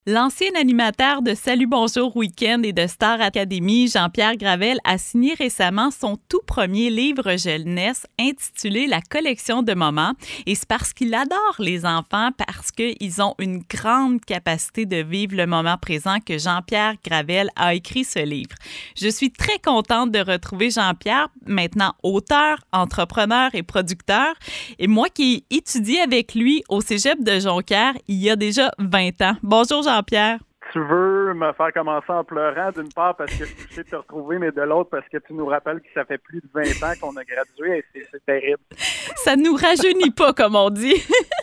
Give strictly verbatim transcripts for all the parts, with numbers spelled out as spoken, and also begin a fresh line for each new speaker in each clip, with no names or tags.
L'ancien animateur de Salut Bonjour Week-end et de Star Academy, Jean-Pierre Gravel, a signé récemment son tout premier livre jeunesse intitulé La collection de moments. Et c'est parce qu'il adore les enfants, parce qu'ils ont une grande capacité de vivre le moment présent que Jean-Pierre Gravel a écrit ce livre. Je suis très contente de retrouver Jean-Pierre, maintenant auteur, entrepreneur et producteur. Et moi qui ai étudié avec lui au cégep de Jonquière il y a déjà vingt ans. Bonjour Jean-Pierre.
Tu veux me faire commencer en pleurant, d'une part parce que je sais te retrouver, mais de l'autre parce que tu nous rappelles que ça fait plus de vingt ans qu'on a gradué et c'est, c'est terrible.
Ça nous rajeunit pas, comme on dit.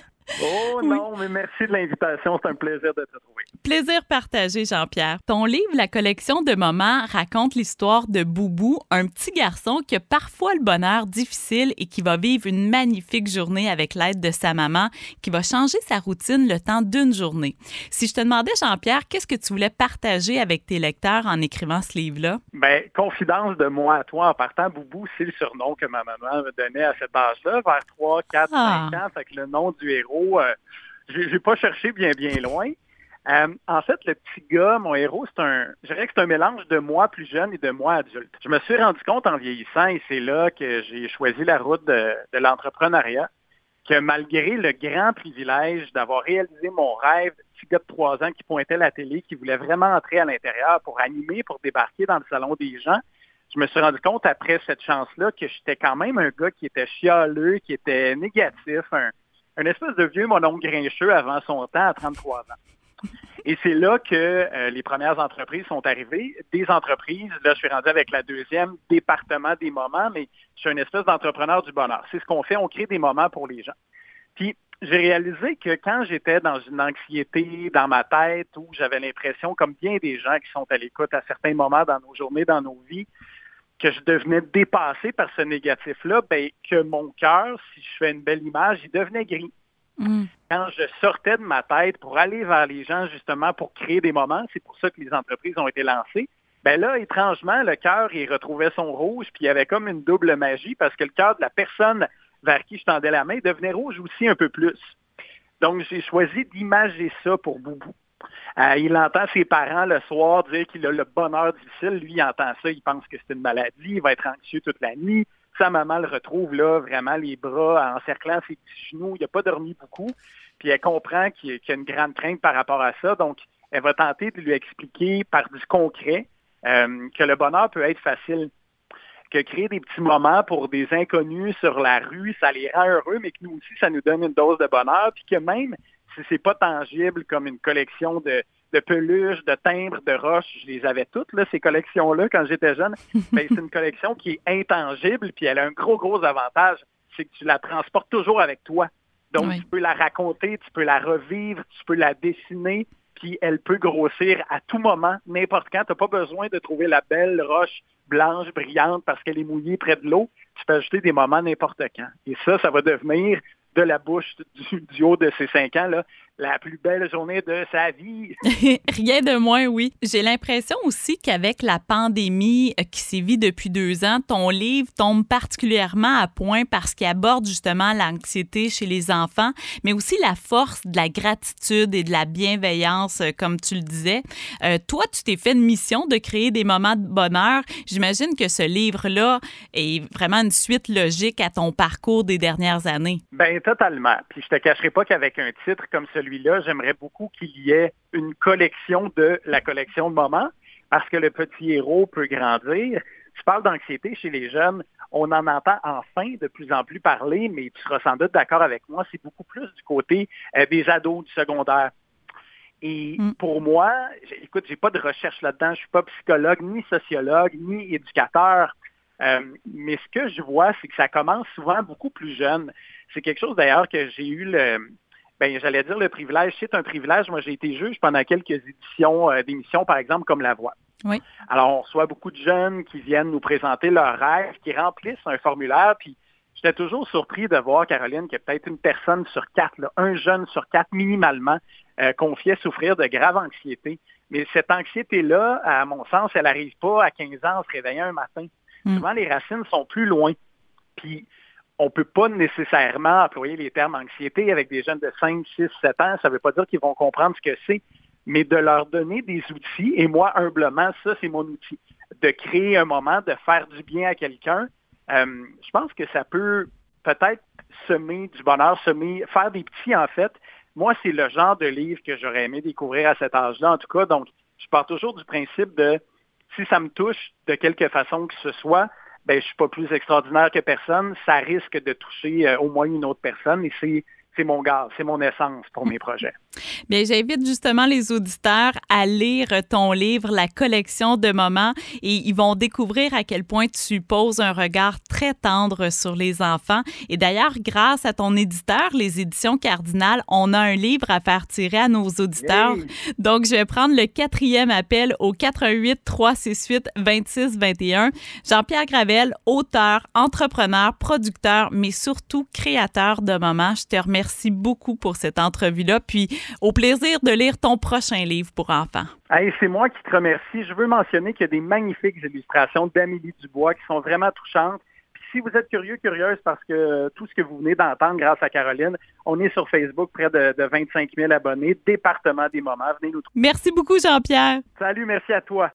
Oh non, oui. Mais merci de l'invitation. C'est un plaisir de te retrouver.
Plaisir partagé, Jean-Pierre. Ton livre, La collection de moments, raconte l'histoire de Boubou, un petit garçon qui a parfois le bonheur difficile et qui va vivre une magnifique journée avec l'aide de sa maman, qui va changer sa routine le temps d'une journée. Si je te demandais, Jean-Pierre, qu'est-ce que tu voulais partager avec tes lecteurs en écrivant ce livre-là?
Bien, confidence de moi à toi en partant, Boubou, c'est le surnom que ma maman me donnait à cet âge-là, vers trois, quatre,
ah.
cinq ans. Fait que le nom du héros, euh, j'ai, j'ai pas cherché bien, bien loin. Euh, en fait, le petit gars, mon héros, c'est un, je dirais que c'est un mélange de moi plus jeune et de moi adulte. Je me suis rendu compte en vieillissant, et c'est là que j'ai choisi la route de, de l'entrepreneuriat, que malgré le grand privilège d'avoir réalisé mon rêve de petit gars de trois ans qui pointait la télé, qui voulait vraiment entrer à l'intérieur pour animer, pour débarquer dans le salon des gens, je me suis rendu compte après cette chance-là que j'étais quand même un gars qui était chialeux, qui était négatif, un, un espèce de vieux mononcle grincheux avant son temps à trente-trois ans. Et c'est là que euh, les premières entreprises sont arrivées. Des entreprises, là, je suis rendu avec la deuxième, département des moments, mais je suis une espèce d'entrepreneur du bonheur. C'est ce qu'on fait, on crée des moments pour les gens. Puis, j'ai réalisé que quand j'étais dans une anxiété dans ma tête, où j'avais l'impression, comme bien des gens qui sont à l'écoute à certains moments dans nos journées, dans nos vies, que je devenais dépassé par ce négatif-là, bien, que mon cœur, si je fais une belle image, il devenait gris. Mm. Quand je sortais de ma tête pour aller vers les gens, justement, pour créer des moments, c'est pour ça que les entreprises ont été lancées, ben là, étrangement, le cœur, il retrouvait son rouge, puis il y avait comme une double magie, parce que le cœur de la personne vers qui je tendais la main devenait rouge aussi un peu plus. Donc, j'ai choisi d'imager ça pour Boubou. Euh, il entend ses parents le soir dire qu'il a le bonheur difficile. Lui, il entend ça, il pense que c'est une maladie, il va être anxieux toute la nuit. Sa maman le retrouve là, vraiment les bras encerclant ses petits genoux. Il n'a pas dormi beaucoup. Puis elle comprend qu'il y a une grande crainte par rapport à ça. Donc, elle va tenter de lui expliquer par du concret euh, que le bonheur peut être facile. Que créer des petits moments pour des inconnus sur la rue, ça les rend heureux, mais que nous aussi, ça nous donne une dose de bonheur. Puis que même si c'est pas tangible comme une collection de de peluches, de timbres, de roches, je les avais toutes, là, ces collections-là, quand j'étais jeune. Ben, c'est une collection qui est intangible, puis elle a un gros, gros avantage, c'est que tu la transportes toujours avec toi. Donc, oui. Tu peux la raconter, tu peux la revivre, tu peux la dessiner, puis elle peut grossir à tout moment, n'importe quand. Tu n'as pas besoin de trouver la belle roche blanche, brillante, parce qu'elle est mouillée près de l'eau. Tu peux ajouter des moments n'importe quand. Et ça, ça va devenir de la bouche du, du haut de ses cinq ans, là, la plus belle journée de sa vie.
Rien de moins, oui. J'ai l'impression aussi qu'avec la pandémie qui sévit depuis deux ans, ton livre tombe particulièrement à point parce qu'il aborde justement l'anxiété chez les enfants, mais aussi la force de la gratitude et de la bienveillance, comme tu le disais. Euh, toi, tu t'es fait une mission de créer des moments de bonheur. J'imagine que ce livre-là est vraiment une suite logique à ton parcours des dernières années.
Bien, totalement. Puis je te cacherai pas qu'avec un titre comme celui-là, j'aimerais beaucoup qu'il y ait une collection de la collection de moments, parce que le petit héros peut grandir. Tu parles d'anxiété chez les jeunes, on en entend enfin de plus en plus parler, mais tu seras sans doute d'accord avec moi, c'est beaucoup plus du côté euh, des ados du secondaire. Et mm. pour moi, écoute, j'ai pas de recherche là-dedans, je suis pas psychologue, ni sociologue, ni éducateur, euh, mais ce que je vois, c'est que ça commence souvent beaucoup plus jeune. C'est quelque chose d'ailleurs que j'ai eu le, ben j'allais dire le privilège. C'est un privilège. Moi, j'ai été juge pendant quelques éditions euh, d'émissions, par exemple, comme La Voix.
Oui.
Alors, on reçoit beaucoup de jeunes qui viennent nous présenter leurs rêves, qui remplissent un formulaire, puis j'étais toujours surpris de voir, Caroline, qu'il y a peut-être une personne sur quatre, là, un jeune sur quatre minimalement, euh, confiait souffrir de grave anxiété. Mais cette anxiété-là, à mon sens, elle n'arrive pas à quinze ans en se réveillant un matin. Mm. Souvent, les racines sont plus loin. Puis, on ne peut pas nécessairement employer les termes anxiété avec des jeunes de cinq, six, sept ans. Ça ne veut pas dire qu'ils vont comprendre ce que c'est. mais de leur donner des outils. Et moi, humblement, ça, c'est mon outil. De créer un moment, de faire du bien à quelqu'un. Euh, je pense que ça peut peut-être semer du bonheur, semer, faire des petits, en fait. Moi, c'est le genre de livre que j'aurais aimé découvrir à cet âge-là, en tout cas. Donc, je pars toujours du principe de, si ça me touche de quelque façon que ce soit, ben, je suis pas plus extraordinaire que personne. Ça risque de toucher euh, au moins une autre personne et c'est C'est mon gaz, c'est mon essence pour mes projets.
Bien, j'invite justement les auditeurs à lire ton livre, La collection de moments, et ils vont découvrir à quel point tu poses un regard très tendre sur les enfants. Et d'ailleurs, grâce à ton éditeur, les Éditions Cardinal, on a un livre à faire tirer à nos auditeurs. Yay! Donc, je vais prendre le quatrième appel au quatre un huit, trois six huit, deux six deux un. Jean-Pierre Gravel, auteur, entrepreneur, producteur, mais surtout créateur de moments. Je te remercie Merci beaucoup pour cette entrevue-là. Puis, au plaisir de lire ton prochain livre pour enfants.
Hey, c'est moi qui te remercie. Je veux mentionner qu'il y a des magnifiques illustrations d'Amélie Dubois qui sont vraiment touchantes. Puis, si vous êtes curieux, curieuse, parce que tout ce que vous venez d'entendre grâce à Caroline, on est sur Facebook, près de, de vingt-cinq mille abonnés, Département des moments. Venez nous trouver.
Merci beaucoup, Jean-Pierre.
Salut, merci à toi.